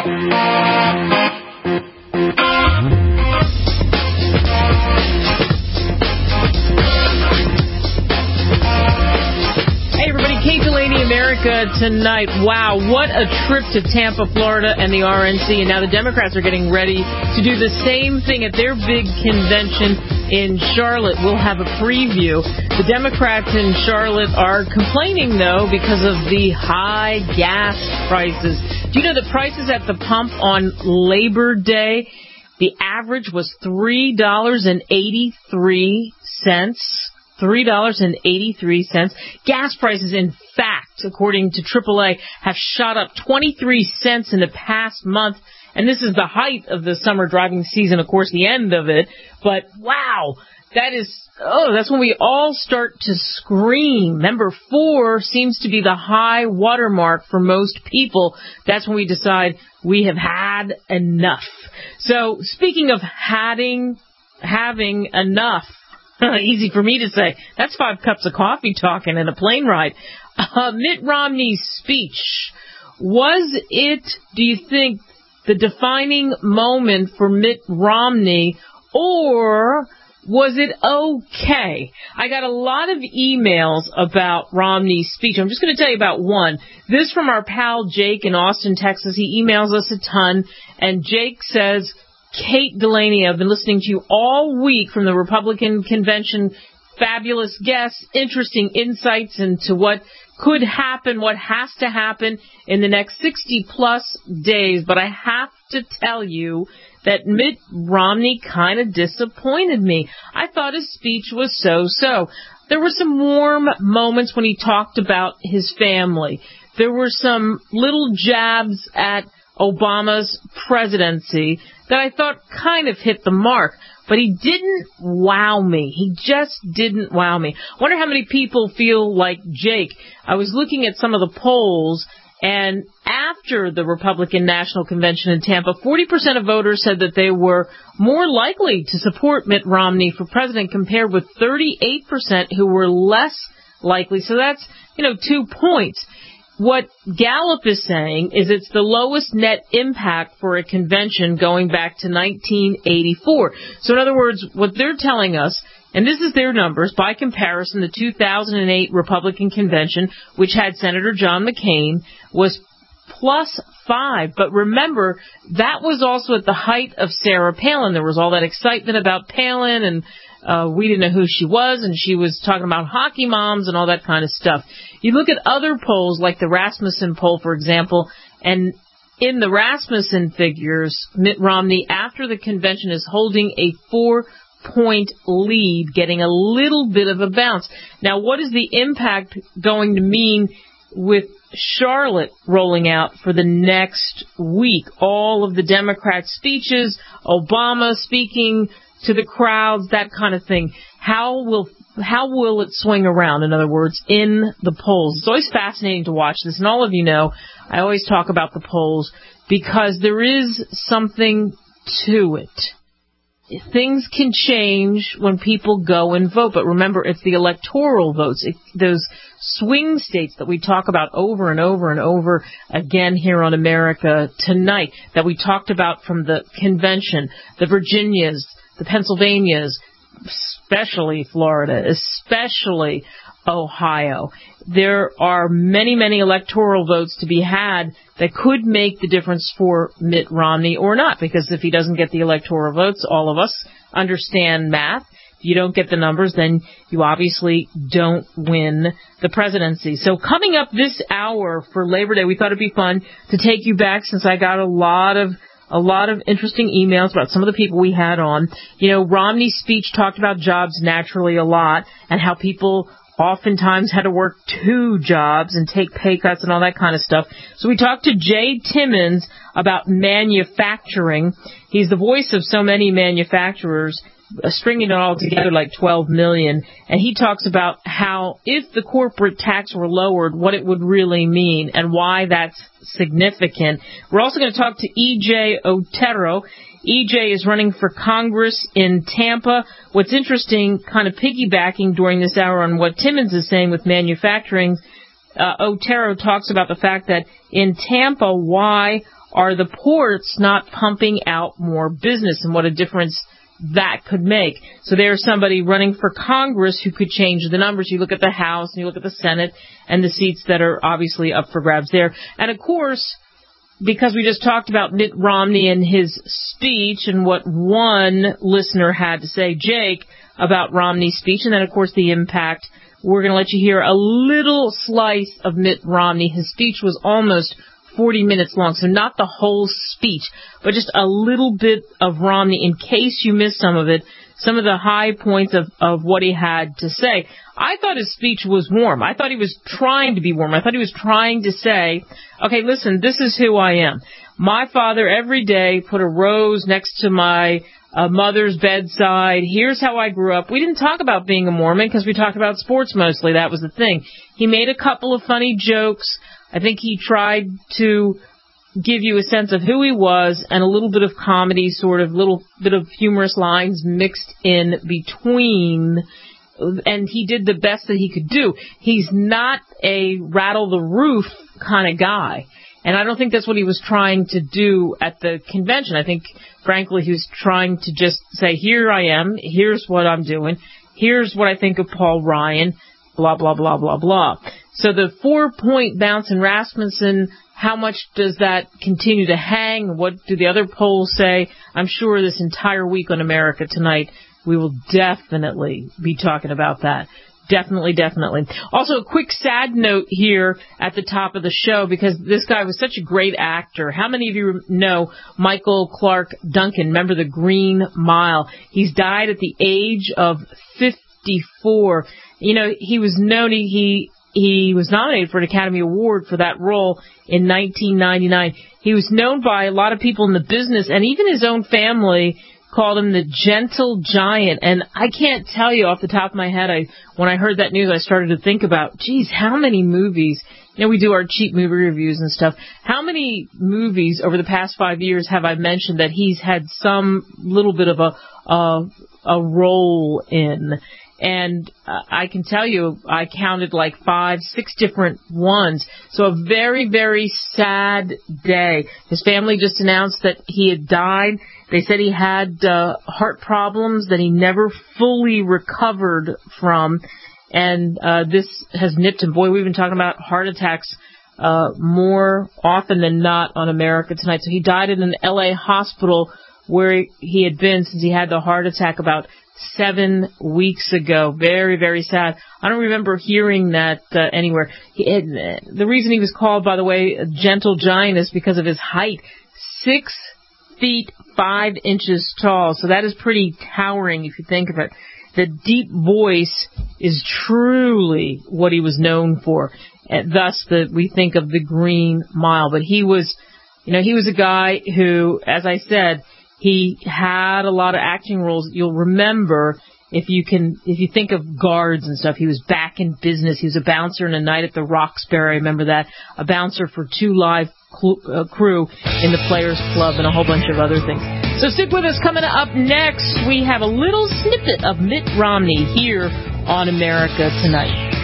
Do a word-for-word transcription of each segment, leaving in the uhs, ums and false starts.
Tonight. Wow, what a trip to Tampa, Florida, and the R N C. And now the Democrats are getting ready to do the same thing at their big convention in Charlotte. We'll have a preview. The Democrats in Charlotte are complaining, though, because of the high gas prices. Do you know the prices at the pump on Labor Day? The average was three dollars and eighty-three cents. three dollars and eighty-three cents. Gas prices, in fact, according to triple A, have shot up twenty-three cents in the past month. And this is the height of the summer driving season, of course, the end of it. But, wow, that is, oh, that's when we all start to scream. Number four seems to be the high watermark for most people. That's when we decide we have had enough. So, speaking of having, having enough, easy for me to say. That's five cups of coffee talking and a plane ride. Uh, Mitt Romney's speech, was it, do you think, the defining moment for Mitt Romney, or was it okay? I got a lot of emails about Romney's speech. I'm just going to tell you about one. This from our pal Jake in Austin, Texas. He emails us a ton, and Jake says, Kate Delaney, I've been listening to you all week from the Republican convention. Fabulous guests, interesting insights into what could happen, what has to happen in the next sixty plus days. But I have to tell you that Mitt Romney kind of disappointed me. I thought his speech was so-so. There were some warm moments when he talked about his family. There were some little jabs at Obama's presidency that I thought kind of hit the mark, but he didn't wow me. He just didn't wow me. I wonder how many people feel like Jake. I was looking at some of the polls, and after the Republican National Convention in Tampa, forty percent of voters said that they were more likely to support Mitt Romney for president compared with thirty-eight percent who were less likely. So that's, you know, two points. What Gallup is saying is it's the lowest net impact for a convention going back to nineteen eighty-four. So in other words, what they're telling us, and this is their numbers, by comparison, the two thousand eight Republican convention, which had Senator John McCain, was plus five. But remember, that was also at the height of Sarah Palin. There was all that excitement about Palin, and Uh, we didn't know who she was, and she was talking about hockey moms and all that kind of stuff. You look at other polls, like the Rasmussen poll, for example, and in the Rasmussen figures, Mitt Romney, after the convention, is holding a four-point lead, getting a little bit of a bounce. Now, what is the impact going to mean with Charlotte rolling out for the next week? All of the Democrat speeches, Obama speaking to the crowds, that kind of thing. How will how will it swing around, in other words, in the polls? It's always fascinating to watch this, and all of you know I always talk about the polls because there is something to it. Things can change when people go and vote, but remember, it's the electoral votes, it, those swing states that we talk about over and over and over again here on America Tonight, that we talked about from the convention, the Virginias, the Pennsylvanias, especially Florida, especially Ohio. There are many, many electoral votes to be had that could make the difference for Mitt Romney or not, because if he doesn't get the electoral votes, all of us understand math. If you don't get the numbers, then you obviously don't win the presidency. So coming up this hour for Labor Day, we thought it'd be fun to take you back, since I got a lot of A lot of interesting emails about some of the people we had on. You know, Romney's speech talked about jobs naturally a lot, and how people oftentimes had to work two jobs and take pay cuts and all that kind of stuff. So we talked to Jay Timmons about manufacturing. He's the voice of so many manufacturers, uh, stringing it all together like twelve million. And he talks about how if the corporate tax were lowered, what it would really mean and why that's significant. We're also going to talk to E J Otero. E J is running for Congress in Tampa. What's interesting, kind of piggybacking during this hour on what Timmons is saying with manufacturing, uh, Otero talks about the fact that in Tampa, why are the ports not pumping out more business, and what a difference that could make. So there's somebody running for Congress who could change the numbers. You look at the House and you look at the Senate and the seats that are obviously up for grabs there. And of course, because we just talked about Mitt Romney and his speech and what one listener had to say, Jake, about Romney's speech, and then of course the impact, we're going to let you hear a little slice of Mitt Romney. His speech was almost forty minutes long, so not the whole speech, but just a little bit of Romney in case you missed some of it, some of the high points of, of what he had to say. I thought his speech was warm. I thought he was trying to be warm. I thought he was trying to say, okay, listen, this is who I am. My father every day put a rose next to my uh, mother's bedside. Here's how I grew up. We didn't talk about being a Mormon because we talked about sports mostly. That was the thing. He made a couple of funny jokes. I think he tried to give you a sense of who he was and a little bit of comedy, sort of little bit of humorous lines mixed in between, and he did the best that he could do. He's not a rattle the roof kind of guy, and I don't think that's what he was trying to do at the convention. I think, frankly, he was trying to just say, here I am, here's what I'm doing, here's what I think of Paul Ryan, blah, blah, blah, blah, blah. So the four-point bounce in Rasmussen, how much does that continue to hang? What do the other polls say? I'm sure this entire week on America Tonight, we will definitely be talking about that. Definitely, definitely. Also, a quick sad note here at the top of the show, because this guy was such a great actor. How many of you know Michael Clark Duncan? Remember the Green Mile? He's died at the age of fifty-four. You know, he was known, he... he He was nominated for an Academy Award for that role in nineteen ninety-nine. He was known by a lot of people in the business, and even his own family called him the Gentle Giant. And I can't tell you off the top of my head, I when I heard that news, I started to think about, geez, how many movies, you know, we do our cheap movie reviews and stuff. How many movies over the past five years have I mentioned that he's had some little bit of a, a, a role in? And uh, I can tell you, I counted like five, six different ones. So a very, very sad day. His family just announced that he had died. They said he had uh, heart problems that he never fully recovered from. And uh, this has nipped him. Boy, we've been talking about heart attacks uh, more often than not on America Tonight. So he died in an L A hospital where he had been since he had the heart attack about seven weeks ago. Very, very sad. I don't remember hearing that uh, anywhere. He, it, the reason he was called, by the way, a Gentle Giant is because of his height. Six feet, five inches tall. So that is pretty towering if you think of it. The deep voice is truly what he was known for. And thus, the, we think of the Green Mile. But he was, you know, he was a guy who, as I said, he had a lot of acting roles. You'll remember, if you can, if you think of Guards and stuff, he was back in business. He was a bouncer in A Night at the Roxbury. I remember that. A bouncer for Two Live cl- uh, Crew in the Players Club and a whole bunch of other things. So stick with us. Coming up next, we have a little snippet of Mitt Romney here on America Tonight.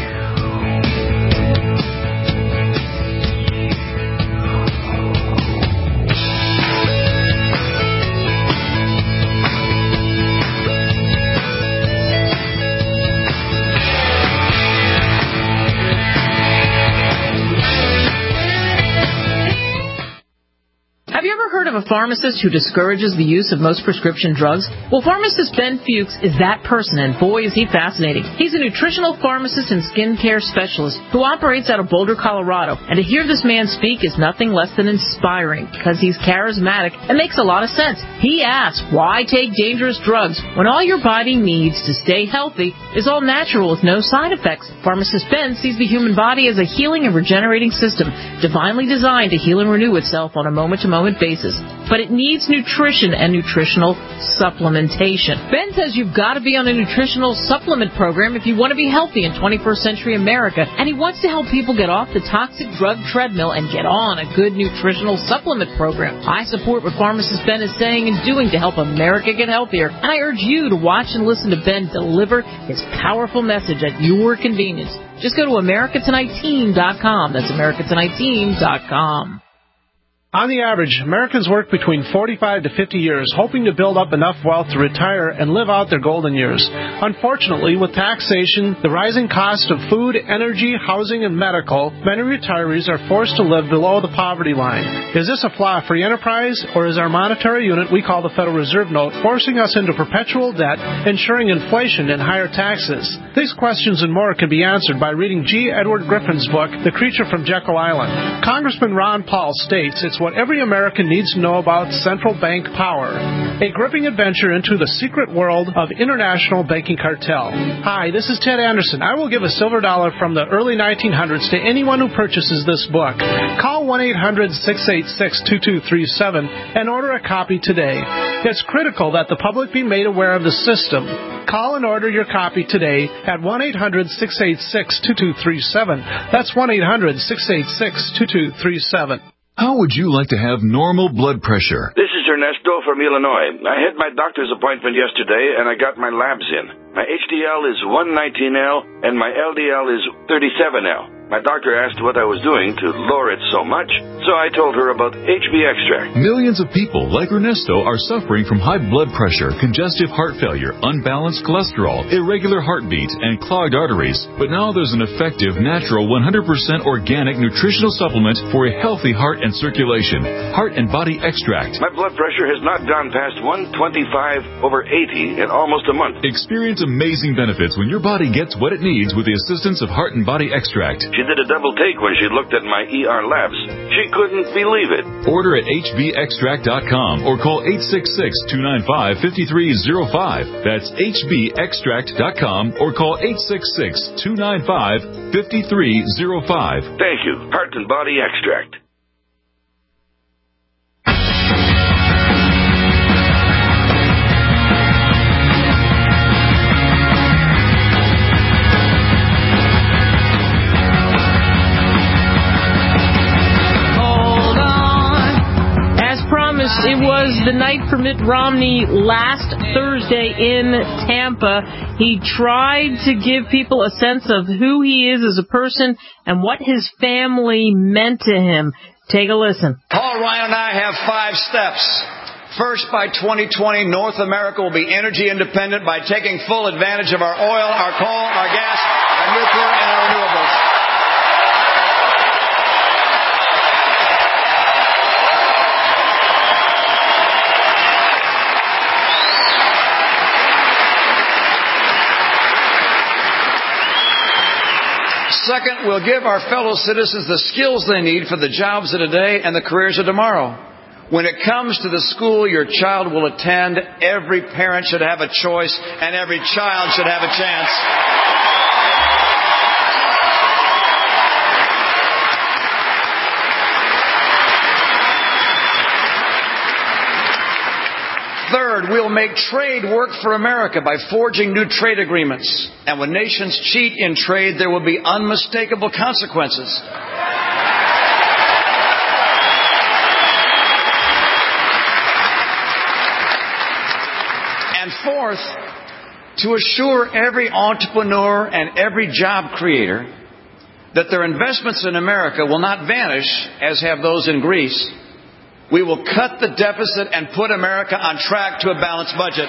Of a pharmacist who discourages the use of most prescription drugs? Well, pharmacist Ben Fuchs is that person, and boy, is he fascinating. He's a nutritional pharmacist and skincare specialist who operates out of Boulder, Colorado, and to hear this man speak is nothing less than inspiring because he's charismatic and makes a lot of sense. He asks, why take dangerous drugs when all your body needs to stay healthy is all natural with no side effects? Pharmacist Ben sees the human body as a healing and regenerating system, divinely designed to heal and renew itself on a moment-to-moment basis. But it needs nutrition and nutritional supplementation. Ben says you've got to be on a nutritional supplement program if you want to be healthy in twenty-first century America, and he wants to help people get off the toxic drug treadmill and get on a good nutritional supplement program. I support what pharmacist Ben is saying and doing to help America get healthier, and I urge you to watch and listen to Ben deliver his powerful message at your convenience. Just go to America Tonight Team dot com. That's America Tonight Team dot com. On the average, Americans work between forty-five to fifty years, hoping to build up enough wealth to retire and live out their golden years. Unfortunately, with taxation, the rising cost of food, energy, housing, and medical, many retirees are forced to live below the poverty line. Is this a flaw free enterprise, or is our monetary unit we call the Federal Reserve Note forcing us into perpetual debt, ensuring inflation and higher taxes? These questions and more can be answered by reading G. Edward Griffin's book, The Creature from Jekyll Island. Congressman Ron Paul states it's what every American needs to know about central bank power. A gripping adventure into the secret world of international banking cartel. Hi, this is Ted Anderson. I will give a silver dollar from the early nineteen hundreds to anyone who purchases this book. Call one eight hundred six eight six two two three seven and order a copy today. It's critical that the public be made aware of the system. Call and order your copy today at one eight hundred six eight six two two three seven. That's one eight hundred six eight six two two three seven. How would you like to have normal blood pressure? This is Ernesto from Illinois. I had my doctor's appointment yesterday, and I got my labs in. My H D L is one nineteen L, and my L D L is thirty-seven L. My doctor asked what I was doing to lower it so much, so I told her about H B Extract. Millions of people like Ernesto are suffering from high blood pressure, congestive heart failure, unbalanced cholesterol, irregular heartbeat, and clogged arteries. But now there's an effective, natural, one hundred percent organic nutritional supplement for a healthy heart and circulation. Heart and Body Extract. My blood pressure has not gone past one twenty-five over eighty in almost a month. Experience amazing benefits when your body gets what it needs with the assistance of Heart and Body Extract. She did a double take when she looked at my E R labs. She couldn't believe it. Order at H B extract dot com or call eight six six, two nine five, five three zero five. That's H B extract dot com or call eight six six, two nine five, five three zero five. Thank you. Heart and Body Extract. It was the night for Mitt Romney last Thursday in Tampa. He tried to give people a sense of who he is as a person and what his family meant to him. Take a listen. Paul Ryan and I have five steps. First, by twenty twenty, North America will be energy independent by taking full advantage of our oil, our coal, our gas, our nuclear, and our renewables. Second, we'll give our fellow citizens the skills they need for the jobs of today and the careers of tomorrow. When it comes to the school your child will attend, every parent should have a choice and every child should have a chance. Third, we'll make trade work for America by forging new trade agreements. And when nations cheat in trade, there will be unmistakable consequences. And fourth, to assure every entrepreneur and every job creator that their investments in America will not vanish, as have those in Greece, we will cut the deficit and put America on track to a balanced budget.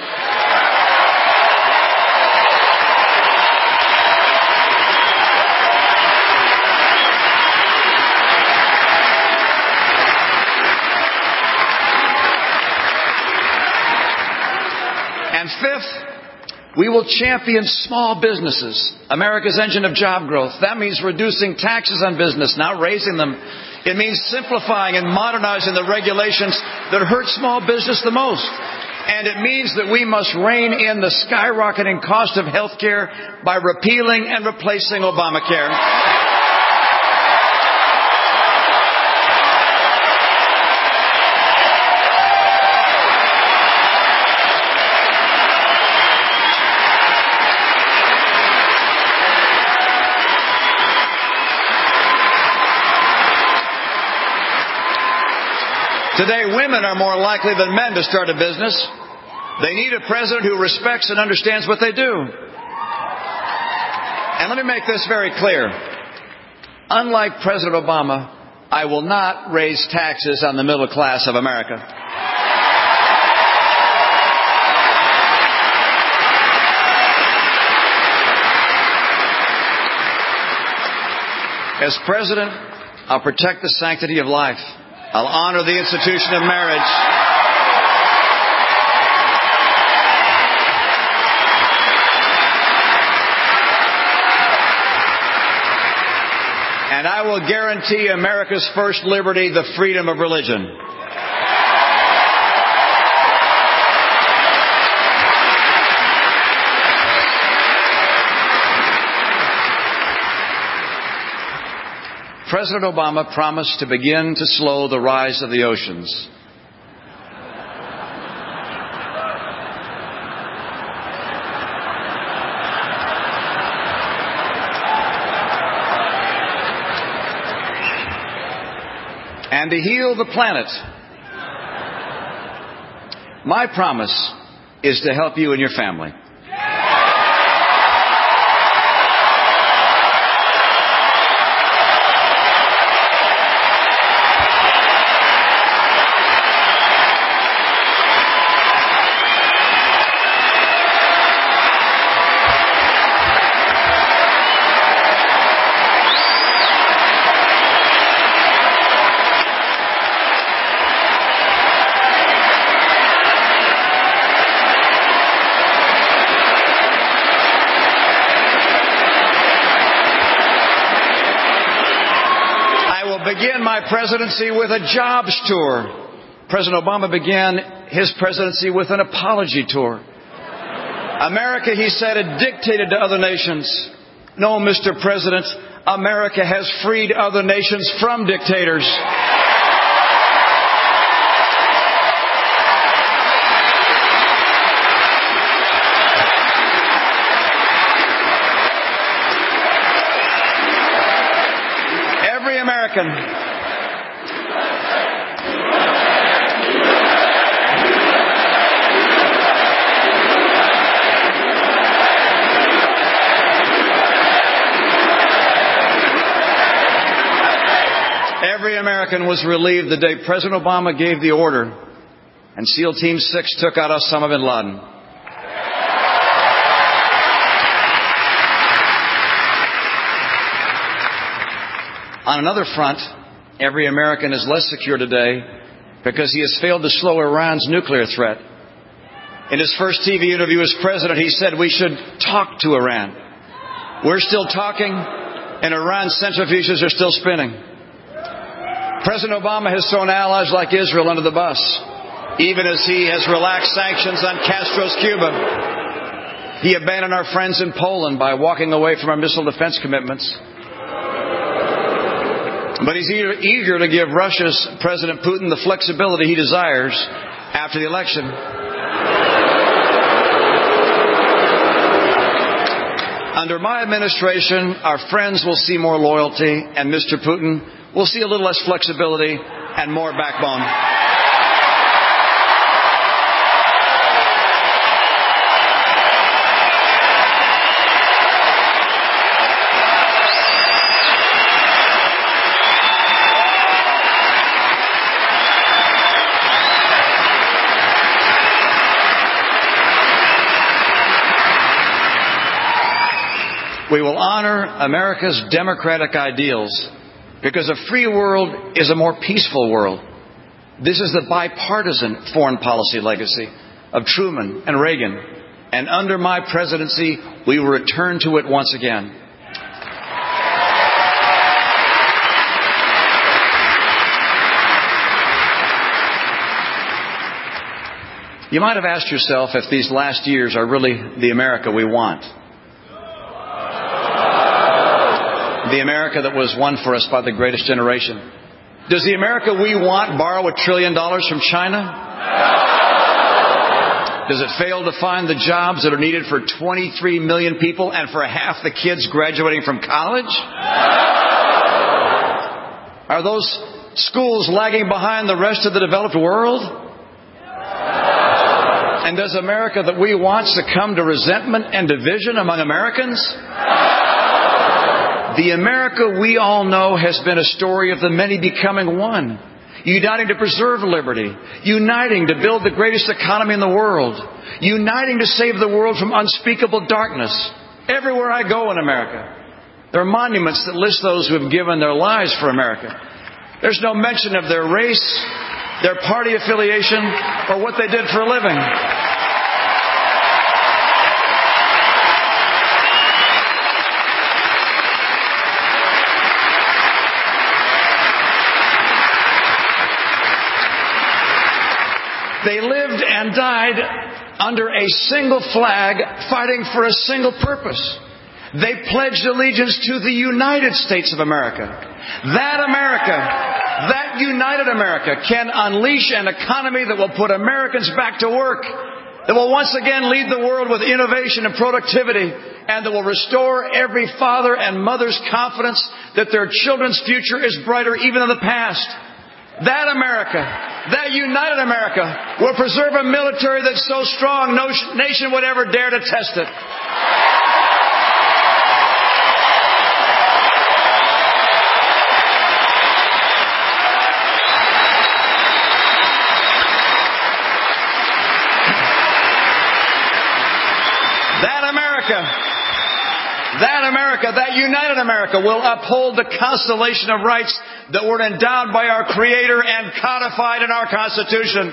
And fifth, we will champion small businesses, America's engine of job growth. That means reducing taxes on business, not raising them. It means simplifying and modernizing the regulations that hurt small business the most. And it means that we must rein in the skyrocketing cost of health care by repealing and replacing Obamacare. Today, women are more likely than men to start a business. They need a president who respects and understands what they do. And let me make this very clear. Unlike President Obama, I will not raise taxes on the middle class of America. As president, I'll protect the sanctity of life. I'll honor the institution of marriage. And I will guarantee America's first liberty, the freedom of religion. President Obama promised to begin to slow the rise of the oceans. And to heal the planet. My promise is to help you and your family. Begin my presidency with a jobs tour. President Obama began his presidency with an apology tour. America, he said, had dictated to other nations. No, Mister President, America has freed other nations from dictators. American. Every American was relieved the day President Obama gave the order and SEAL Team six took out Osama bin Laden. On another front, every American is less secure today because he has failed to slow Iran's nuclear threat. In his first T V interview as president, he said we should talk to Iran. We're still talking, and Iran's centrifuges are still spinning. President Obama has thrown allies like Israel under the bus, even as he has relaxed sanctions on Castro's Cuba. He abandoned our friends in Poland by walking away from our missile defense commitments. But he's eager to give Russia's President Putin the flexibility he desires after the election. Under my administration, our friends will see more loyalty, and Mister Putin will see a little less flexibility and more backbone. We will honor America's democratic ideals because a free world is a more peaceful world. This is the bipartisan foreign policy legacy of Truman and Reagan. And under my presidency, we will return to it once again. You might have asked yourself if these last years are really the America we want. The America that was won for us by the greatest generation. Does the America we want borrow a trillion dollars from China? Does it fail to find the jobs that are needed for twenty-three million people and for half the kids graduating from college? Are those schools lagging behind the rest of the developed world? And does America that we want succumb to resentment and division among Americans? The America we all know has been a story of the many becoming one, uniting to preserve liberty, uniting to build the greatest economy in the world, uniting to save the world from unspeakable darkness. Everywhere I go in America, there are monuments that list those who have given their lives for America. There's no mention of their race, their party affiliation, or what they did for a living. They lived and died under a single flag, fighting for a single purpose. They pledged allegiance to the United States of America. That America, that united America, can unleash an economy that will put Americans back to work, that will once again lead the world with innovation and productivity, and that will restore every father and mother's confidence that their children's future is brighter even than the past. That America, that united America, will preserve a military that's so strong no nation would ever dare to test it. That America, that America, that united America, will uphold the constellation of rights that were endowed by our Creator and codified in our Constitution.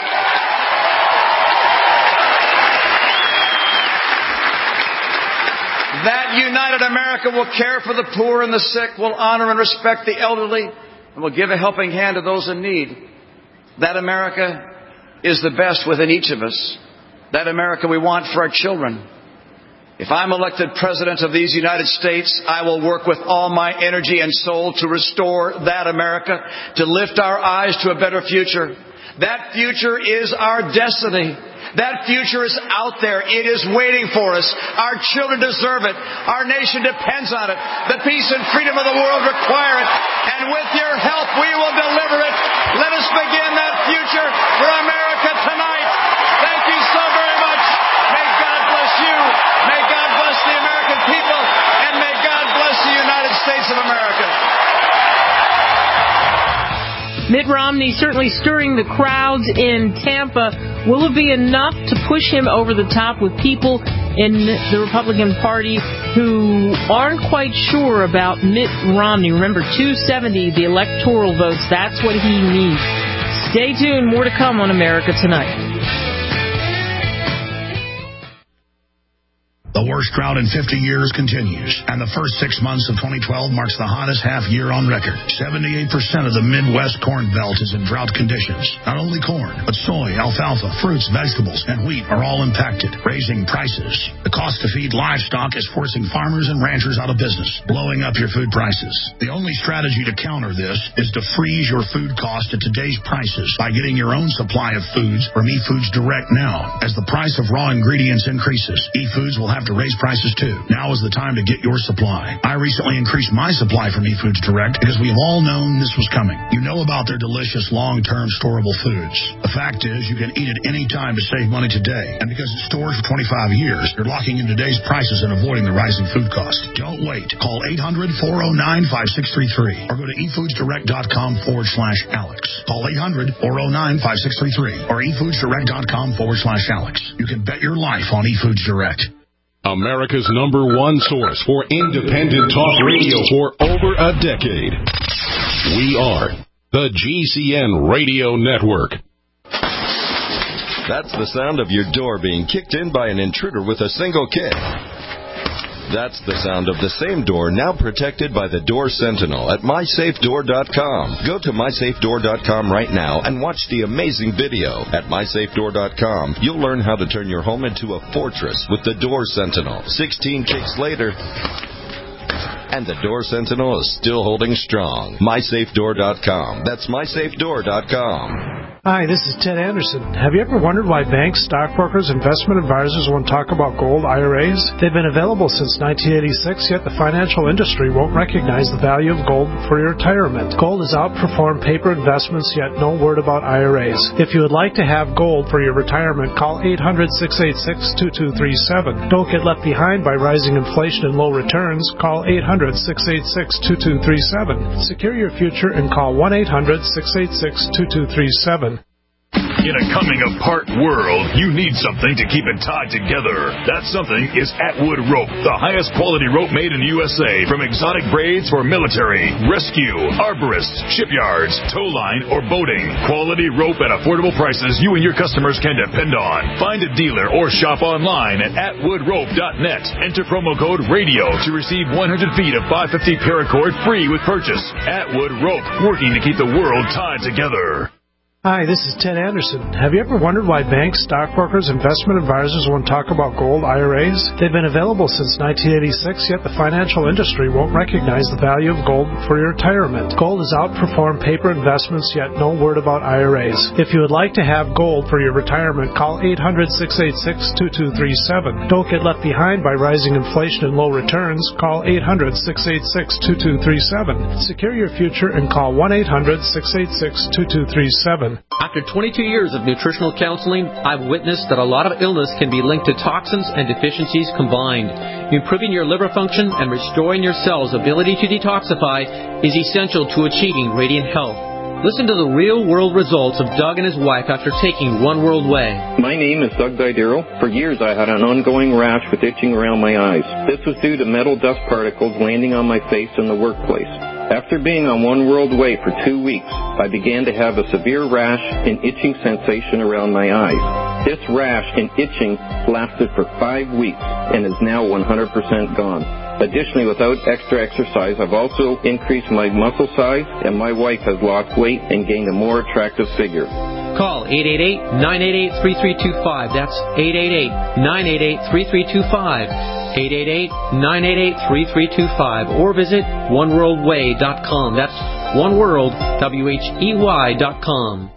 That united America will care for the poor and the sick, will honor and respect the elderly, and will give a helping hand to those in need. That America is the best within each of us. That America we want for our children. If I'm elected President of these United States, I will work with all my energy and soul to restore that America, to lift our eyes to a better future. That future is our destiny. That future is out there. It is waiting for us. Our children deserve it. Our nation depends on it. The peace and freedom of the world require it. And with your help, we will deliver it. Let us begin that future for America tonight. Thank you so very much. May God bless you. May God bless the American people. And may God bless the United States of America. Mitt Romney certainly stirring the crowds in Tampa. Will it be enough to push him over the top with people in the Republican Party who aren't quite sure about Mitt Romney? Remember, two seventy, the electoral votes, that's what he needs. Stay tuned. More to come on America Tonight. The worst drought in fifty years continues, and the first six months of twenty twelve marks the hottest half year on record. seventy-eight percent of the Midwest corn belt is in drought conditions. Not only corn, but soy, alfalfa, fruits, vegetables, and wheat are all impacted, raising prices. The cost to feed livestock is forcing farmers and ranchers out of business, blowing up your food prices. The only strategy to counter this is to freeze your food cost at today's prices by getting your own supply of foods from eFoods Direct now. As the price of raw ingredients increases, eFoods will have to raise prices too. Now is the time to get your supply. I recently increased my supply from eFoods Direct because we have all known this was coming. You know about their delicious long-term storable foods. The fact is, you can eat it any time to save money today. And because it stores for twenty-five years, you're locking in today's prices and avoiding the rising food costs. Don't wait. Call eight hundred, four oh nine, five six three three or go to efoodsdirect.com forward slash Alex. Call eight hundred, four oh nine, five six three three or efoodsdirect.com forward slash Alex. You can bet your life on eFoods Direct. America's number one source for independent talk radio for over a decade. We are the G C N Radio Network. That's the sound of your door being kicked in by an intruder with a single kick. That's the sound of the same door now protected by the Door Sentinel at my safe door dot com. Go to my safe door dot com right now and watch the amazing video. At my safe door dot com, you'll learn how to turn your home into a fortress with the Door Sentinel. sixteen kicks later, and the Door Sentinel is still holding strong. my safe door dot com. That's my safe door dot com. Hi, this is Ted Anderson. Have you ever wondered why banks, stockbrokers, investment advisors won't talk about gold I R As? They've been available since nineteen eighty-six, yet the financial industry won't recognize the value of gold for your retirement. Gold has outperformed paper investments, yet no word about I R As. If you would like to have gold for your retirement, call eight hundred, six eight six, two two three seven. Don't get left behind by rising inflation and low returns. Call eight hundred, six eight six, two two three seven. Secure your future and call one eight hundred, six eight six, two two three seven. In a coming-apart world, you need something to keep it tied together. That something is Atwood Rope, the highest quality rope made in the U S A, from exotic braids for military, rescue, arborists, shipyards, tow line, or boating. Quality rope at affordable prices you and your customers can depend on. Find a dealer or shop online at atwood rope dot net. Enter promo code RADIO to receive one hundred feet of five fifty paracord free with purchase. Atwood Rope, working to keep the world tied together. Hi, this is Ted Anderson. Have you ever wondered why banks, stockbrokers, investment advisors won't talk about gold I R As? They've been available since nineteen eighty-six, yet the financial industry won't recognize the value of gold for your retirement. Gold has outperformed paper investments, yet no word about I R As. If you would like to have gold for your retirement, call eight hundred, six eight six, two two three seven. Don't get left behind by rising inflation and low returns. Call eight hundred, six eight six, two two three seven. Secure your future and call one eight hundred, six eight six, two two three seven. After twenty-two years of nutritional counseling, I've witnessed that a lot of illness can be linked to toxins and deficiencies combined. Improving your liver function and restoring your cells' ability to detoxify is essential to achieving radiant health. Listen to the real-world results of Doug and his wife after taking One World Way. My name is Doug Didero. For years I had an ongoing rash with itching around my eyes. This was due to metal dust particles landing on my face in the workplace. After being on One World Way for two weeks, I began to have a severe rash and itching sensation around my eyes. This rash and itching lasted for five weeks and is now one hundred percent gone. Additionally, without extra exercise, I've also increased my muscle size, and my wife has lost weight and gained a more attractive figure. Call eight eight eight, nine eight eight, three three two five. That's eight eight eight, nine eight eight, three three two five. eight eight eight, nine eight eight, three three two five. Or visit one world way dot com. That's one world, W H E Y dot com.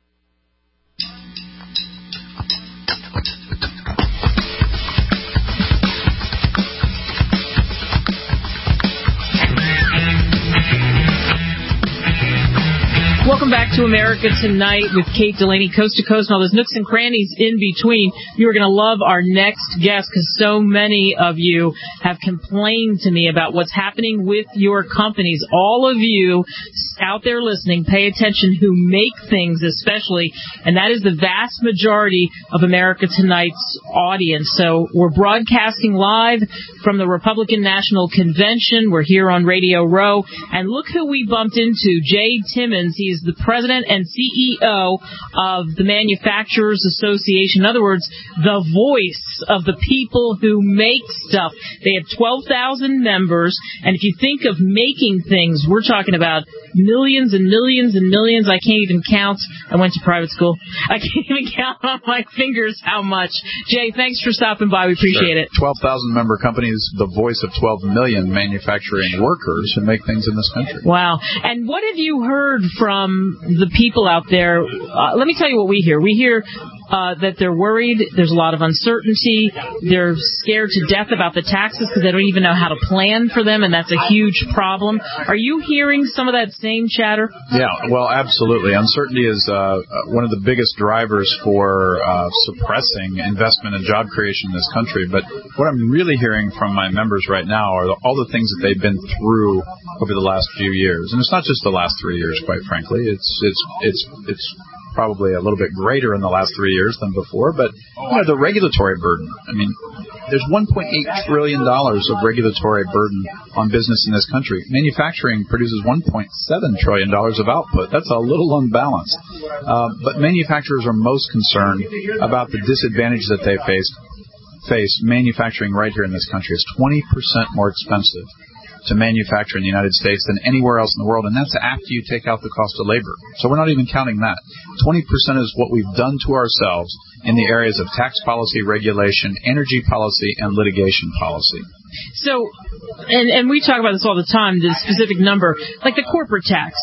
Welcome back to America Tonight with Kate Delaney, coast to coast, and all those nooks and crannies in between. You are going to love our next guest because so many of you have complained to me about what's happening with your companies. All of you out there listening, pay attention who make things especially, and that is the vast majority of America Tonight's audience. So we're broadcasting live from the Republican National Convention. We're here on Radio Row, and look who we bumped into, Jay Timmons. He's the president and C E O of the Manufacturers Association. In other words, the voice of the people who make stuff. They have twelve thousand members, and if you think of making things, we're talking about millions and millions and millions. I can't even count. I went to private school. I can't even count on my fingers how much. Jay, thanks for stopping by. We appreciate sure. it. twelve thousand member companies, the voice of twelve million manufacturing workers who make things in this country. Wow. And what have you heard from the people out there? Uh, let me tell you what we hear. We hear uh, that they're worried. There's a lot of uncertainty. They're scared to death about the taxes because they don't even know how to plan for them, and that's a huge problem. Are you hearing some of that same chatter? Yeah, well, absolutely. Uncertainty is uh, one of the biggest drivers for uh, suppressing investment and job creation in this country. But what I'm really hearing from my members right now are the, all the things that they've been through over the last few years. And it's not just the last three years, quite frankly. It's it's it's it's probably a little bit greater in the last three years than before. But you know, the regulatory burden. I mean, there's one point eight trillion dollars of regulatory burden on business in this country. Manufacturing produces one point seven trillion dollars of output. That's a little unbalanced. Uh, but manufacturers are most concerned about the disadvantage that they face. face manufacturing right here in this country is twenty percent more expensive to manufacture in the United States than anywhere else in the world, and that's after you take out the cost of labor. So we're not even counting that. twenty percent is what we've done to ourselves in the areas of tax policy, regulation, energy policy, and litigation policy. So, and, and we talk about this all the time, the specific number, like the corporate tax.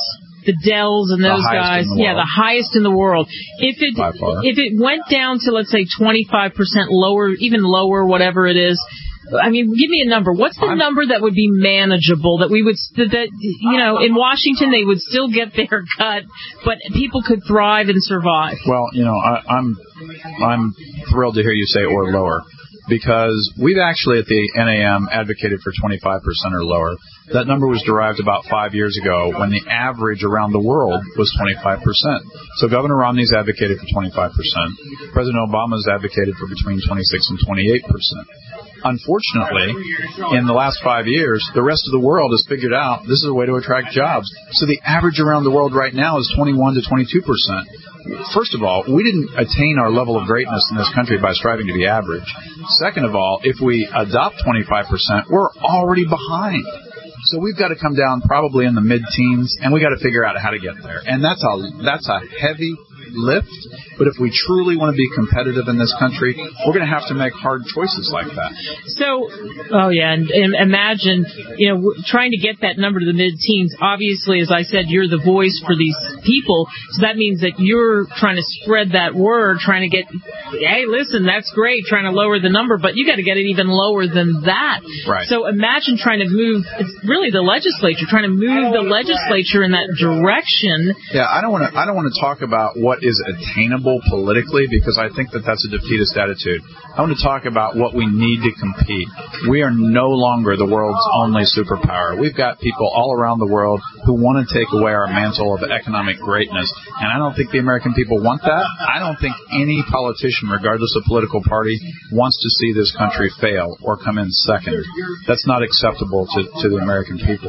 the Dells and those guys. The yeah, the highest in the world. If it if it went down to, let's say, twenty-five percent lower, even lower, whatever it is, I mean, give me a number. What's the I'm, number that would be manageable, that we would, that, that, you know, in Washington they would still get their cut, but people could thrive and survive? Well, you know, I, I'm I'm thrilled to hear you say or lower, because we've actually at the N A M advocated for twenty-five percent or lower. That number was derived about five years ago when the average around the world was twenty-five percent. So Governor Romney's advocated for twenty-five percent. President Obama's advocated for between twenty-six and twenty-eight percent. Unfortunately, in the last five years, the rest of the world has figured out this is a way to attract jobs. So the average around the world right now is twenty-one to twenty-two percent. First of all, we didn't attain our level of greatness in this country by striving to be average. Second of all, if we adopt twenty-five percent, we're already behind. So we've got to come down probably in the mid-teens, and we've got to figure out how to get there. And that's a that's a heavy lift, but if we truly want to be competitive in this country, we're going to have to make hard choices like that. So, oh yeah, and, and imagine, you know, trying to get that number to the mid-teens. Obviously, as I said, you're the voice for these people, so that means that you're trying to spread that word, trying to get, hey, listen, that's great, trying to lower the number, but you got to get it even lower than that. Right. So imagine trying to move, it's really the legislature, trying to move the legislature in that direction. Yeah, I don't want to, I don't want to talk about what is attainable politically, because I think that that's a defeatist attitude. I want to talk about what we need to compete. We are no longer the world's only superpower. We've got people all around the world who want to take away our mantle of economic greatness, and I don't think the American people want that. I don't think any politician, regardless of political party, wants to see this country fail or come in second. That's not acceptable to, to the American people.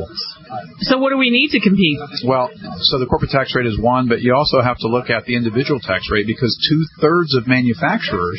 So what do we need to compete? Well, so the corporate tax rate is one, but you also have to look at the individual tax rate, because two-thirds of manufacturers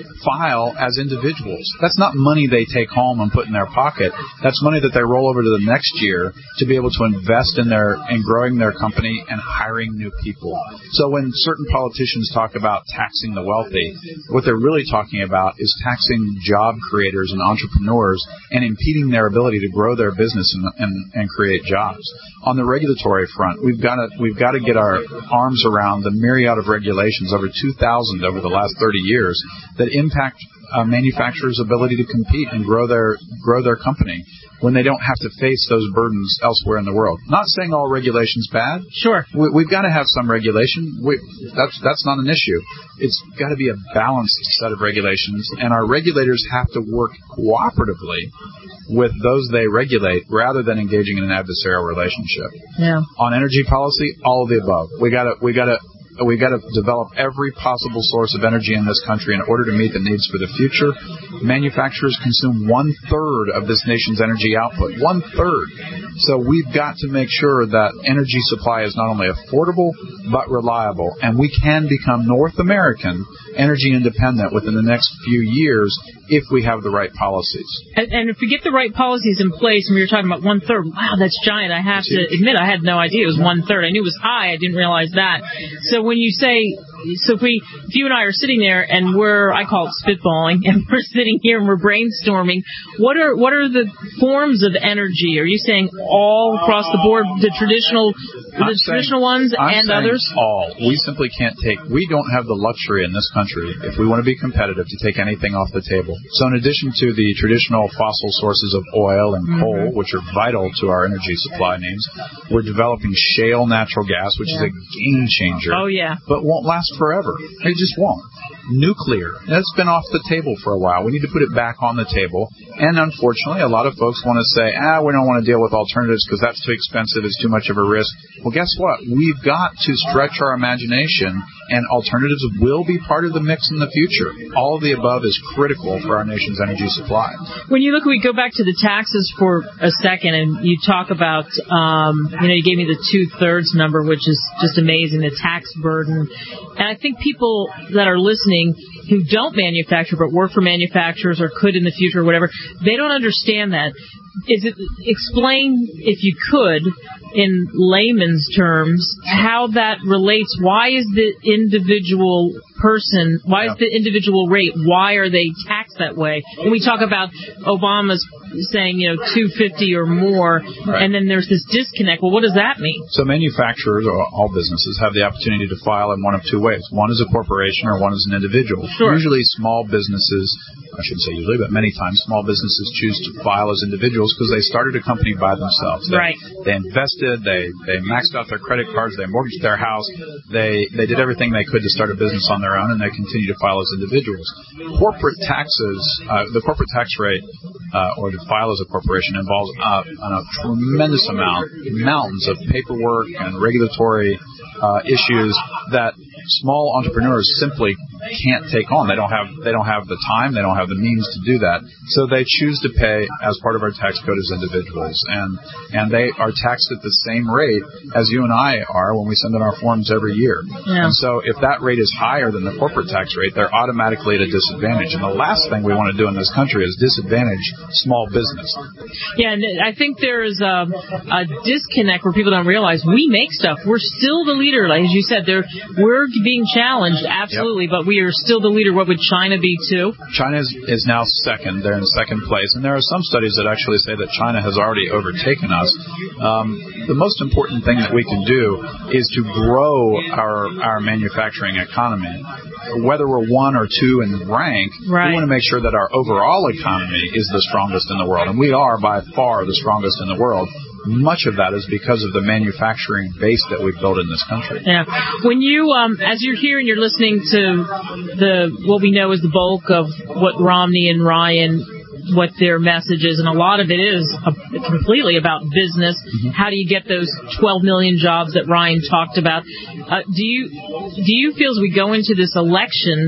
file as individuals. That's not money they take home and put in their pocket. That's money that they roll over to the next year to be able to invest in their in growing their company and hiring new people. So when certain politicians talk about taxing the wealthy, what they're really talking about is taxing job creators and entrepreneurs and impeding their ability to grow their business and, and, and create jobs. On the regulatory front, we've got to we've got to get our arms around the myriad of regulations, over two thousand over the last thirty years, that impact uh, manufacturers' ability to compete and grow their grow their company when they don't have to face those burdens elsewhere in the world. Not saying all regulation's bad. Sure. We, we've got to have some regulation. We, that's that's not an issue. It's got to be a balanced set of regulations, and our regulators have to work cooperatively with those they regulate rather than engaging in an adversarial relationship. Yeah. On energy policy, all of the above. We got to we got to We've got to develop every possible source of energy in this country in order to meet the needs for the future. Manufacturers consume one-third of this nation's energy output. One-third. So we've got to make sure that energy supply is not only affordable, but reliable. And we can become North American energy independent within the next few years if we have the right policies. And, and if we get the right policies in place, and we were talking about one-third, wow, that's giant. I have to admit, I had no idea it was one-third. I knew it was high. I didn't realize that. So when you say, so if we, if you and I are sitting there and we're, I call it spitballing, and we're sitting here and we're brainstorming, what are what are the forms of energy? Are you saying all across the board, the traditional, the I'm traditional saying, ones I'm and others? All. We simply can't take. We don't have the luxury in this country, if we want to be competitive, to take anything off the table. So in addition to the traditional fossil sources of oil and mm-hmm. coal, which are vital to our energy supply needs, we're developing shale natural gas, which yeah. is a game changer. Oh yeah, but won't last forever. It just won't. Nuclear, that's been off the table for a while. We need to put it back on the table. And unfortunately, a lot of folks want to say, ah, we don't want to deal with alternatives because that's too expensive, it's too much of a risk. Well, guess what? We've got to stretch our imagination, and alternatives will be part of the mix in the future. All of the above is critical for our nation's energy supply. When you look, we go back to the taxes for a second, and you talk about, um, you know, you gave me the two-thirds number, which is just amazing, the tax burden. And I think people that are listening who don't manufacture but work for manufacturers or could in the future or whatever, they don't understand that. Is it explain, if you could, in layman's terms, how that relates? Why is the individual person, why yeah. is the individual rate, why are they taxed that way? When we talk about Obama's saying, you know, two fifty or more, right. and then there's this disconnect. Well, what does that mean? So manufacturers, or all businesses, have the opportunity to file in one of two ways. One is a corporation or one is an individual. Sure. Usually small businesses, I shouldn't say usually, but many times small businesses choose to file as individuals because they started a company by themselves. They, right. They invested, they, they maxed out their credit cards, they mortgaged their house, they, they did everything they could to start a business on their own, and they continue to file as individuals. Corporate taxes, uh, the corporate tax rate, uh, or to file as a corporation involves uh, a tremendous amount, mountains of paperwork and regulatory uh, issues that small entrepreneurs simply can't take on. They don't have they don't have the time, they don't have the means to do that. So they choose to pay as part of our tax code as individuals, and and they are taxed at the same rate as you and I are when we send in our forms every year. Yeah. And so if that rate is higher than the corporate tax rate, they're automatically at a disadvantage. And the last thing we want to do in this country is disadvantage small business. Yeah, and I think there is a, a disconnect where people don't realize we make stuff. We're still the leader, like as you said. There, we're being challenged, absolutely, yep. but we are still the leader. What would China be too? China is, is now second. They're in second place, and there are some studies that actually say that China has already overtaken us. Um, the most important thing that we can do is to grow our our manufacturing economy. Whether we're one or two in rank, right. we want to make sure that our overall economy is the strongest in the world, and we are by far the strongest in the world. Much of that is because of the manufacturing base that we've built in this country. Yeah. When you, um, as you're here and you're listening to the what we know is the bulk of what Romney and Ryan, what their message is, and a lot of it is a, completely about business. Mm-hmm. How do you get those twelve million jobs that Ryan talked about? Uh, do you do you feel as we go into this election,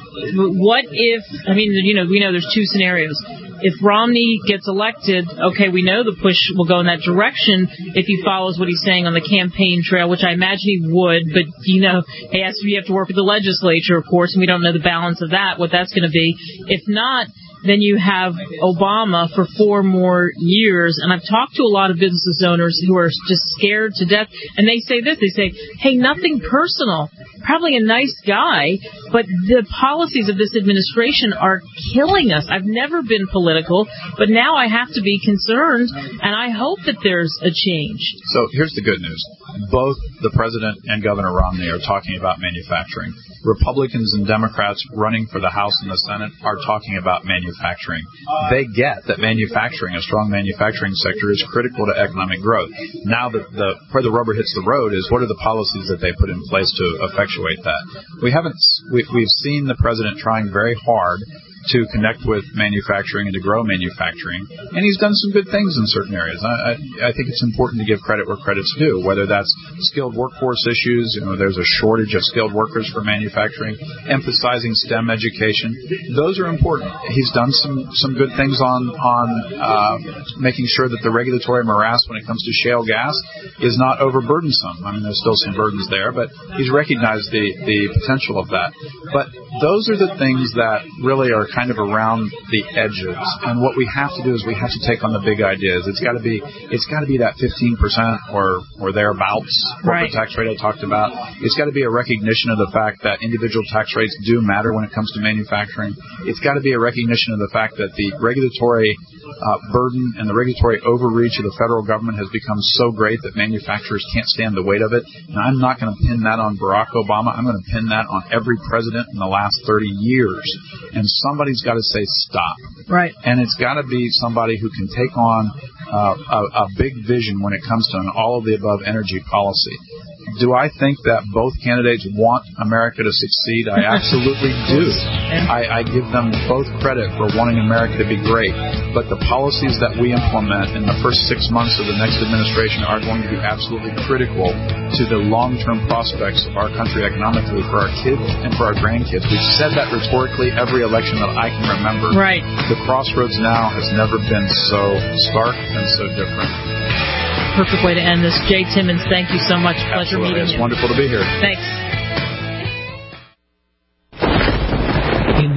what if, I mean, you know, we know there's two scenarios. If Romney gets elected, okay, we know the push will go in that direction if he follows what he's saying on the campaign trail, which I imagine he would, but, you know, he has to, you have to work with the legislature, of course, and we don't know the balance of that, what that's going to be. If not, then you have Obama for four more years. And I've talked to a lot of business owners who are just scared to death. And they say this. They say, hey, nothing personal. Probably a nice guy, but the policies of this administration are killing us. I've never been political, but now I have to be concerned, and I hope that there's a change. So here's the good news. Both the president and Governor Romney are talking about manufacturing. Republicans and Democrats running for the House and the Senate are talking about manufacturing. They get that manufacturing, a strong manufacturing sector, is critical to economic growth. Now that the where the rubber hits the road is what are the policies that they put in place to effectuate that. We haven't we, we've seen the president trying very hard to connect with manufacturing and to grow manufacturing. And he's done some good things in certain areas. I, I, I think it's important to give credit where credit's due, whether that's skilled workforce issues, you know, there's a shortage of skilled workers for manufacturing, emphasizing STEM education. Those are important. He's done some, some good things on, on uh, making sure that the regulatory morass when it comes to shale gas is not overburdensome. I mean, there's still some burdens there, but he's recognized the, the potential of that. But those are the things that really are kind of around the edges, and what we have to do is we have to take on the big ideas. It's got to be, it's got to be that fifteen percent or or thereabouts corporate right. tax rate I talked about. It's got to be a recognition of the fact that individual tax rates do matter when it comes to manufacturing. It's got to be a recognition of the fact that the regulatory uh, burden and the regulatory overreach of the federal government has become so great that manufacturers can't stand the weight of it. And I'm not going to pin that on Barack Obama. I'm going to pin that on every president in the last thirty years. And somebody's got to say stop. Right. And it's got to be somebody who can take on uh, a, a big vision when it comes to an all-of-the-above energy policy. Do I think that both candidates want America to succeed? I absolutely do. I, I give them both credit for wanting America to be great. But the policies that we implement in the first six months of the next administration are going to be absolutely critical to the long-term prospects of our country economically for our kids and for our grandkids. We've said that rhetorically every election that I can remember. Right. The crossroads now has never been so stark and so different. Perfect way to end this. Jay Timmons, thank you so much. Pleasure Absolutely. meeting it's you. It's wonderful to be here. Thanks. In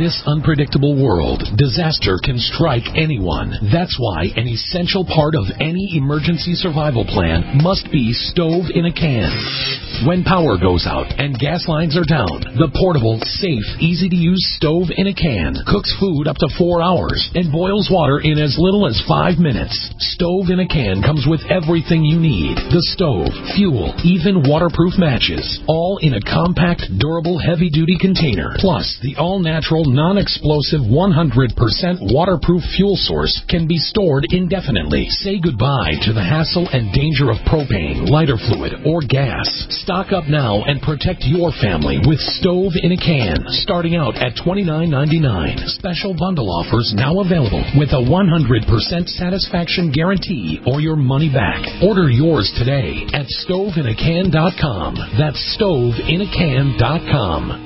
this unpredictable world, disaster can strike anyone. That's why an essential part of any emergency survival plan must be stove in a can. When power goes out and gas lines are down, the portable, safe, easy-to-use stove in a can cooks food up to four hours and boils water in as little as five minutes. Stove in a can comes with everything you need. The stove, fuel, even waterproof matches, all in a compact, durable, heavy-duty container. Plus, the all-natural, non-explosive, one hundred percent waterproof fuel source can be stored indefinitely. Say goodbye to the hassle and danger of propane, lighter fluid, or gas. Stock up now and protect your family with stove in a can, starting out at twenty-nine ninety-nine. Special bundle offers now available with a one hundred percent satisfaction guarantee or your money back. Order yours today at stove in a can dot com. That's stove in a can dot com.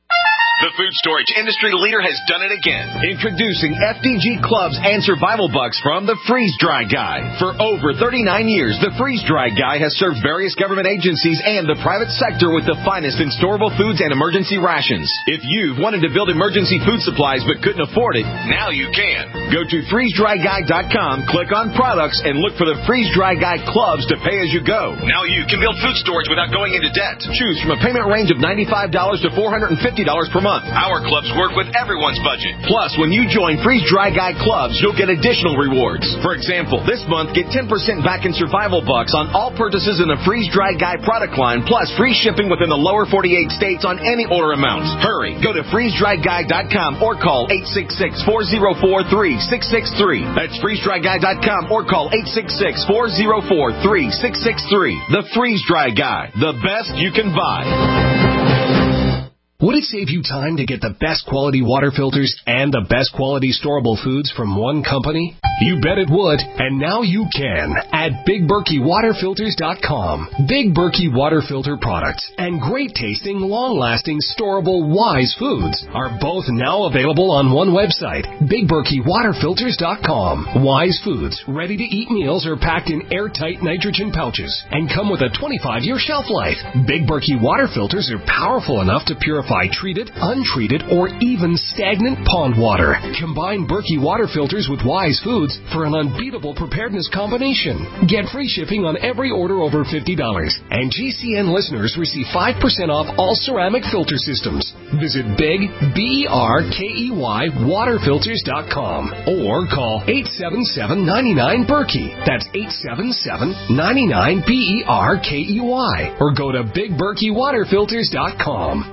The food storage industry leader has done it again. Introducing F D G Clubs and Survival Bucks from the Freeze Dry Guy. For over thirty-nine years, the Freeze Dry Guy has served various government agencies and the private sector with the finest in storable foods and emergency rations. If you've wanted to build emergency food supplies but couldn't afford it, now you can. Go to freeze dry guy dot com, click on products, and look for the Freeze Dry Guy Clubs to pay as you go. Now you can build food storage without going into debt. Choose from a payment range of ninety-five dollars to four hundred fifty dollars per month. Our clubs work with everyone's budget. Plus, when you join Freeze Dry Guy Clubs, you'll get additional rewards. For example, this month, get ten percent back in Survival Bucks on all purchases in the Freeze Dry Guy product line, plus free shipping within the lower forty-eight states on any order amounts. Hurry, go to freeze dry guy dot com or call eight six six, four zero four, three six six three. That's freeze dry guy dot com or call eight six six, four zero four, three six six three. The Freeze Dry Guy, the best you can buy. Would it save you time to get the best quality water filters and the best quality storable foods from one company? You bet it would, and now you can at Big Berkey Water Filters dot com. Big Berkey Water Filter products and great tasting, long-lasting, storable Wise foods are both now available on one website, Big Berkey Water Filters dot com. Wise foods, ready-to-eat meals are packed in airtight nitrogen pouches and come with a twenty-five year shelf life. Big Berkey Water Filters are powerful enough to purify treated, untreated, or even stagnant pond water. Combine Berkey Water Filters with Wise Foods for an unbeatable preparedness combination. Get free shipping on every order over fifty dollars. And G C N listeners receive five percent off all ceramic filter systems. Visit Big, B E R K E Y, water filters dot com or call eight seven seven, nine nine, Berkey. That's eight seven seven, nine nine, B E R K E Y. Or go to Big Berkey Water Filters dot com.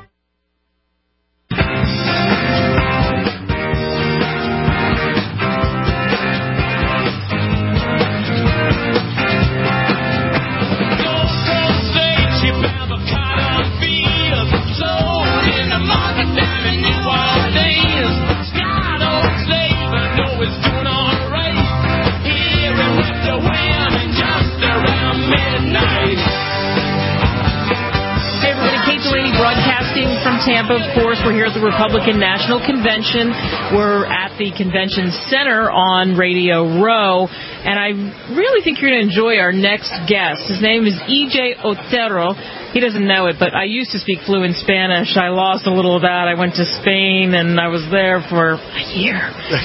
Tampa, of course. We're here at the Republican National Convention. We're at the Convention Center on Radio Row, and I really think you're going to enjoy our next guest. His name is E J Otero. He doesn't know it, but I used to speak fluent Spanish. I lost a little of that. I went to Spain, and I was there for a year.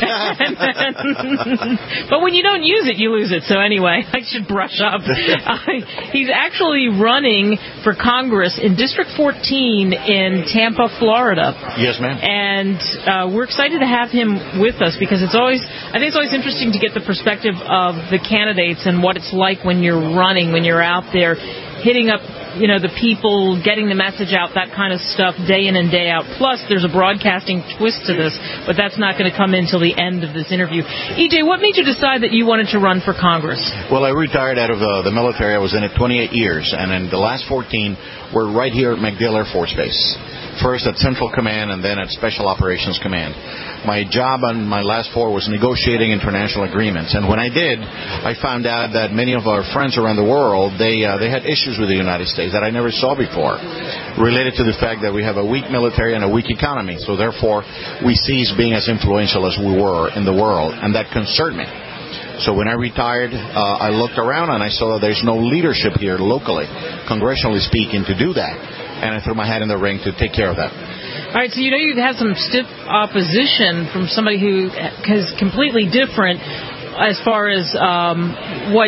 But when you don't use it, you lose it. So anyway, I should brush up. Uh, he's actually running for Congress in District fourteen in Tampa, Florida. Yes, ma'am. And uh, we're excited to have him with us because it's always, I think it's always interesting to get the perspective of the candidates and what it's like when you're running, when you're out there hitting up, you know, the people, getting the message out, that kind of stuff, day in and day out. Plus, there's a broadcasting twist to this, but that's not going to come in until the end of this interview. E J, what made you decide that you wanted to run for Congress? Well, I retired out of uh, the military. I was in it twenty-eight years, and in the last fourteen, we're right here at MacDill Air Force Base. First at Central Command and then at Special Operations Command. My job on my last four was negotiating international agreements. And when I did, I found out that many of our friends around the world, they uh, they had issues with the United States that I never saw before, related to the fact that we have a weak military and a weak economy. So therefore, we ceased being as influential as we were in the world. And that concerned me. So when I retired, uh, I looked around and I saw that there's no leadership here locally, congressionally speaking, to do that. And I threw my hat in the ring to take care of that. All right, so you know you've had some stiff opposition from somebody who is completely different as far as um, what...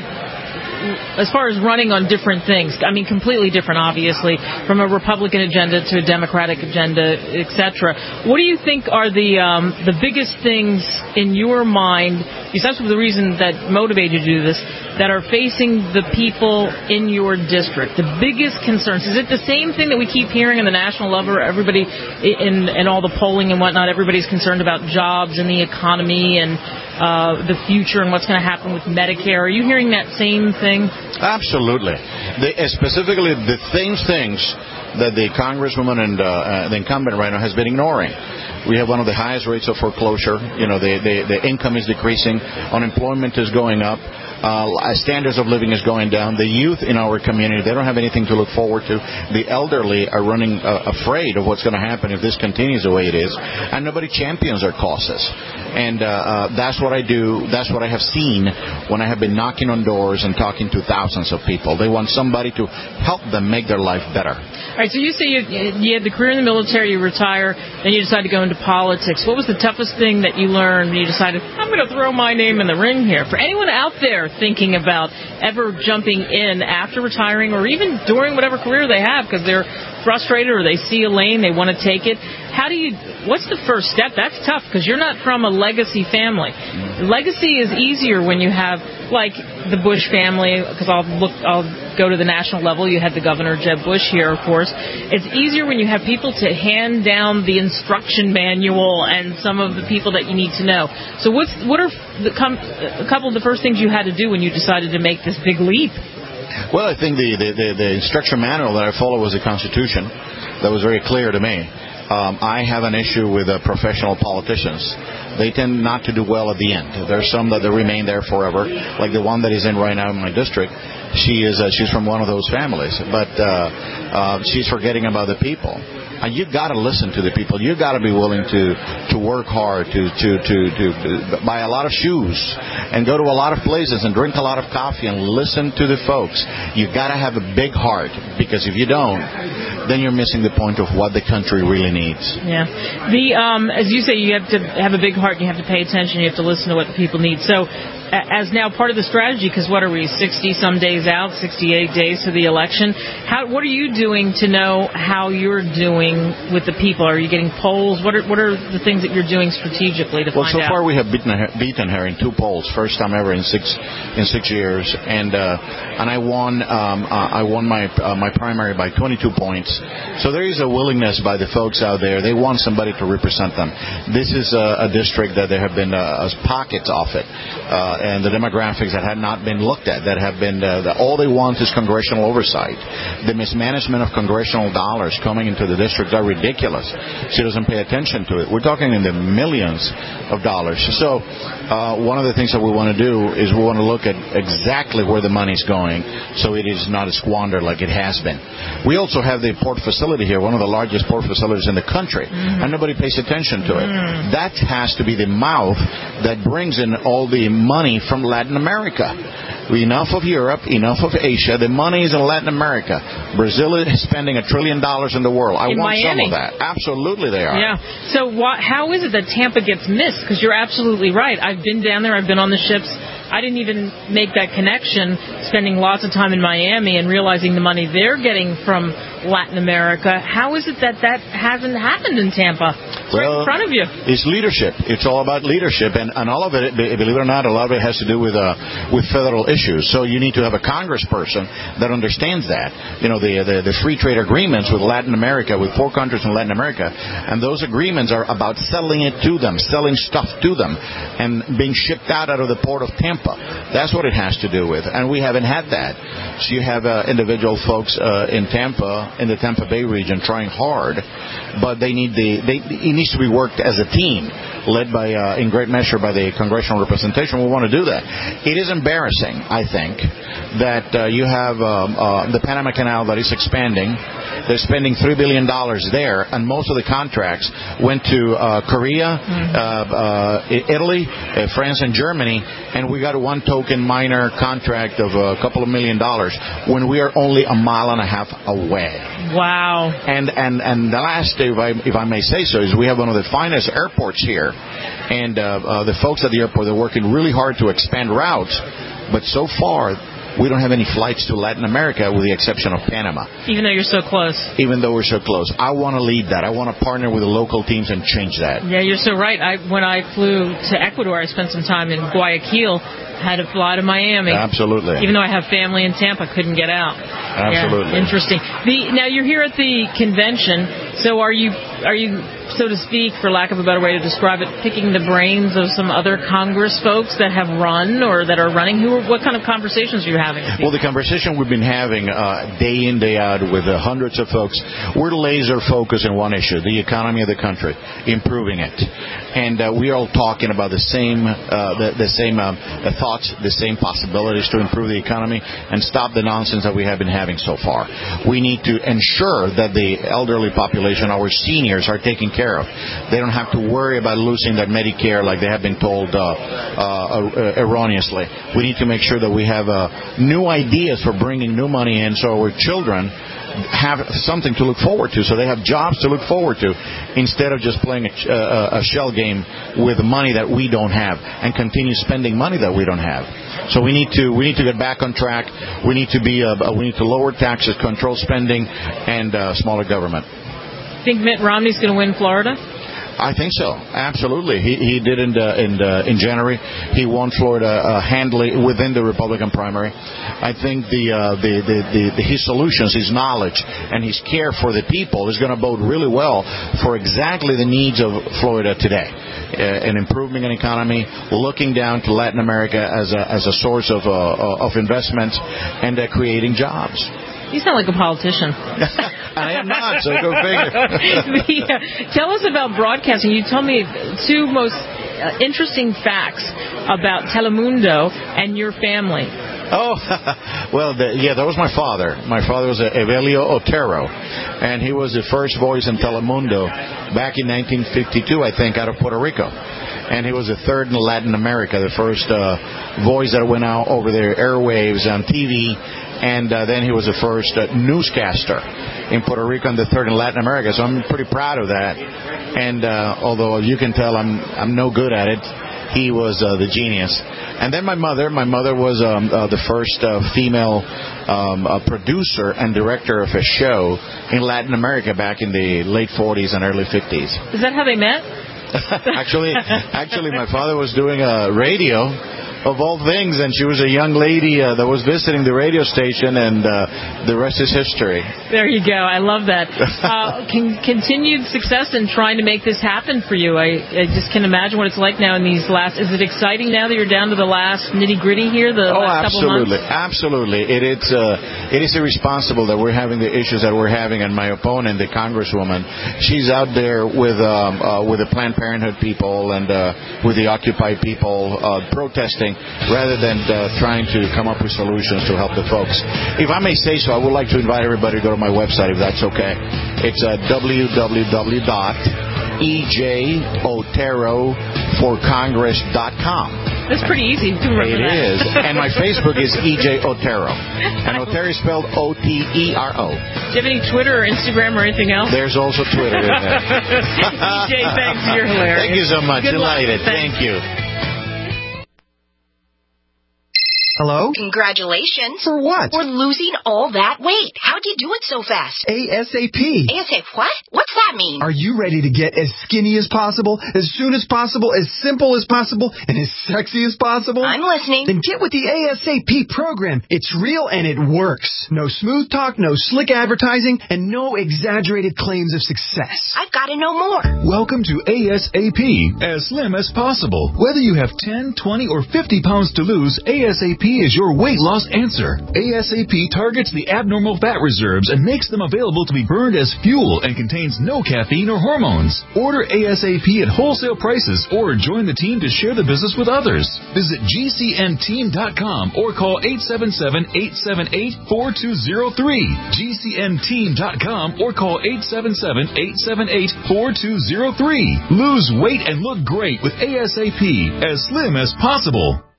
as far as running on different things. I mean, completely different, obviously, from a Republican agenda to a Democratic agenda, et cetera. What do you think are the um, the biggest things in your mind, besides the reason that motivated you to do this, that are facing the people in your district? The biggest concerns. Is it the same thing that we keep hearing in the national level? Everybody, in, in all the polling and whatnot, everybody's concerned about jobs and the economy and uh, the future and what's going to happen with Medicare. Are you hearing that same thing? Absolutely. The, uh, specifically, the same things that the Congresswoman and uh, uh, the incumbent right now has been ignoring. We have one of the highest rates of foreclosure. You know, the, the, the income is decreasing. Unemployment is going up. Uh, standards of living is going down. The youth in our community, they don't have anything to look forward to. The elderly are running uh, afraid of what's going to happen if this continues the way it is. And nobody champions our causes. And uh, uh, that's what I do. That's what I have seen when I have been knocking on doors and talking to thousands of people. They want somebody to help them make their life better. All right, so you say you, you had the career in the military, you retire, then you decide to go into politics. What was the toughest thing that you learned when you decided, I'm going to throw my name in the ring here? For anyone out there thinking about ever jumping in after retiring or even during whatever career they have because they're frustrated or they see a lane, they want to take it, how do you, what's the first step? That's tough because you're not from a legacy family. Legacy is easier when you have, like, the Bush family, because I'll look, I'll go to the national level. You had the Governor Jeb Bush here, of course. It's easier when you have people to hand down the instruction manual and some of the people that you need to know. So what's, what are the, com, a couple of the first things you had to do when you decided to make this big leap? Well, I think the, the, the, the instruction manual that I followed was the Constitution. That was very clear to me. Um, I have an issue with uh, professional politicians. They tend not to do well at the end. There's some that they remain there forever, like the one that is in right now in my district. She is uh, she's from one of those families, but uh, uh, she's forgetting about the people. And you got to listen to the people. You got to be willing to to work hard, to to to to buy a lot of shoes, and go to a lot of places and drink a lot of coffee and listen to the folks. You got to have a big heart, because if you don't, then you're missing the point of what the country really needs. Yeah. The um, as you say, you have to have a big heart. You have to pay attention. You have to listen to what the people need. So, as now part of the strategy, because what are we, sixty some days out, sixty-eight days to the election? How what are you doing to know how you're doing with the people? Are you getting polls? What are what are the things that you're doing strategically to well, find so out? Well, so far we have beaten her, beaten her in two polls, first time ever in six in six years, and uh, and I won um, uh, I won my uh, my primary by twenty-two points. So there is a willingness by the folks out there. They want somebody to represent them. This is a, a district that there have been uh, pockets of it, uh, and the demographics that had not been looked at, that have been uh, that all they want is congressional oversight. The mismanagement of congressional dollars coming into the district are ridiculous. She doesn't pay attention to it. We're talking in the millions of dollars. So uh, one of the things that we want to do is we want to look at exactly where the money's going, so it is not squandered like it has been. We also have the port facility here, one of the largest port facilities in the country, mm-hmm. and nobody pays attention to it. Mm-hmm. That has to be the mouth that brings in all the money from Latin America. Enough of Europe, enough of Asia. The money is in Latin America. Brazil is spending a trillion dollars in the world. I in want Miami. some of that. Absolutely they are. Yeah. So wh- how is it that Tampa gets missed? Because you're absolutely right. I've been down there. I've been on the ships. I didn't even make that connection, spending lots of time in Miami and realizing the money they're getting from Latin America. How is it that that hasn't happened in Tampa? It's well, right in front of you. It's leadership. It's all about leadership, and, and all of it, believe it or not, a lot of it has to do with uh, with federal issues. So you need to have a congressperson that understands that. You know, the, the the free trade agreements with Latin America, with four countries in Latin America, and those agreements are about selling it to them, selling stuff to them, and being shipped out out of the port of Tampa. That's what it has to do with, and we haven't had that. So you have uh, individual folks uh, in Tampa, in the Tampa Bay region, trying hard, but they need the they, it needs to be worked as a team, led by uh, in great measure by the congressional representation. We want to do that. It is embarrassing, I think, that uh, you have um, uh, the Panama Canal that is expanding. They're spending three billion dollars there, and most of the contracts went to uh, Korea, mm-hmm. uh, uh, Italy, uh, France, and Germany, and we got a one token minor contract of a couple of million dollars when we are only a mile and a half away. Wow. And and and the last, if I if I may say so, is we have one of the finest airports here, and uh, uh, the folks at the airport are working really hard to expand routes, but so far we don't have any flights to Latin America with the exception of Panama. Even though you're so close. Even though we're so close. I want to lead that. I want to partner with the local teams and change that. Yeah, you're so right. I When I flew to Ecuador, I spent some time in Guayaquil, had to fly to Miami. Absolutely. Even though I have family in Tampa, couldn't get out. Absolutely. Yeah, interesting. The, now, you're here at the convention, so are you, are you, so to speak, for lack of a better way to describe it, picking the brains of some other Congress folks that have run or that are running? Who? What kind of conversations are you having? Well, the conversation we've been having uh, day in, day out with uh, hundreds of folks, we're laser focused on one issue, the economy of the country, improving it. And uh, we are all talking about the same uh, the, the same um, the thoughts, the same possibilities to improve the economy and stop the nonsense that we have been having so far. We need to ensure that the elderly population, our seniors, are taken care of. They don't have to worry about losing their Medicare like they have been told uh, uh, erroneously. We need to make sure that we have uh, new ideas for bringing new money in so our children have something to look forward to, so they have jobs to look forward to, instead of just playing a, uh, a shell game with money that we don't have and continue spending money that we don't have. So we need to we need to get back on track. We need to be uh, we need to lower taxes, control spending, and uh, smaller government. Think Mitt Romney's going to win Florida? I think so. Absolutely. He he did in the, in the, in January. He won Florida uh, handily within the Republican primary. I think the, uh, the, the, the, the his solutions, his knowledge, and his care for the people is going to bode really well for exactly the needs of Florida today. Uh, an improving an economy, looking down to Latin America as a as a source of uh, of investment, and uh, creating jobs. You sound like a politician. I am not, so go figure. the, uh, tell us about broadcasting. You told me two most uh, interesting facts about Telemundo and your family. Oh, well, the, yeah, that was my father. My father was uh, Evelio Otero, and he was the first voice in Telemundo back in nineteen fifty-two, I think, out of Puerto Rico. And he was the third in Latin America, the first uh, voice that went out over the airwaves on T V. And uh, then he was the first uh, newscaster in Puerto Rico and the third in Latin America. So I'm pretty proud of that. And uh, although you can tell I'm I'm no good at it, he was uh, the genius. And then my mother. My mother was um, uh, the first uh, female um, uh, producer and director of a show in Latin America back in the late forties and early fifties. Is that how they met? actually, actually, my father was doing a radio, of all things, and she was a young lady uh, that was visiting the radio station, and uh, the rest is history. There you go. I love that. Uh, con- continued success in trying to make this happen for you. I, I just can imagine what it's like now in these last... Is it exciting now that you're down to the last nitty-gritty here, the oh, last couple absolutely. months? Absolutely. It, it's, uh, it is irresponsible that we're having the issues that we're having, and my opponent, the Congresswoman, she's out there with, um, uh, with the Planned Parenthood people and uh, with the Occupy people uh, protesting, rather than uh, trying to come up with solutions to help the folks. If I may say so, I would like to invite everybody to go to my website, if that's okay. It's uh, w w w dot e j otero for congress dot com. That's pretty easy to remember. It that. is. And my Facebook is E J Otero. And Otero is spelled O T E R O. Do you have any Twitter or Instagram or anything else? There's also Twitter in there. E J, thanks. You're hilarious. Thank you so much. Good Delighted. luck. Thank you. Hello? Congratulations. For what? For losing all that weight. How'd you do it so fast? ASAP. ASAP what? What's that mean? Are you ready to get as skinny as possible, as soon as possible, as simple as possible, and as sexy as possible? I'm listening. Then get with the ASAP program. It's real and it works. No smooth talk, no slick advertising, and no exaggerated claims of success. I've got to know more. Welcome to ASAP, as slim as possible. Whether you have ten, twenty, or fifty pounds to lose, ASAP is your weight loss answer. ASAP targets the abnormal fat reserves and makes them available to be burned as fuel and contains no caffeine or hormones. Order ASAP at wholesale prices or join the team to share the business with others. Visit G C N team dot com or call eight seven seven, eight seven eight, four two zero three. G C N team dot com or call eight seven seven, eight seven eight, four two zero three. Lose weight and look great with ASAP, as slim as possible.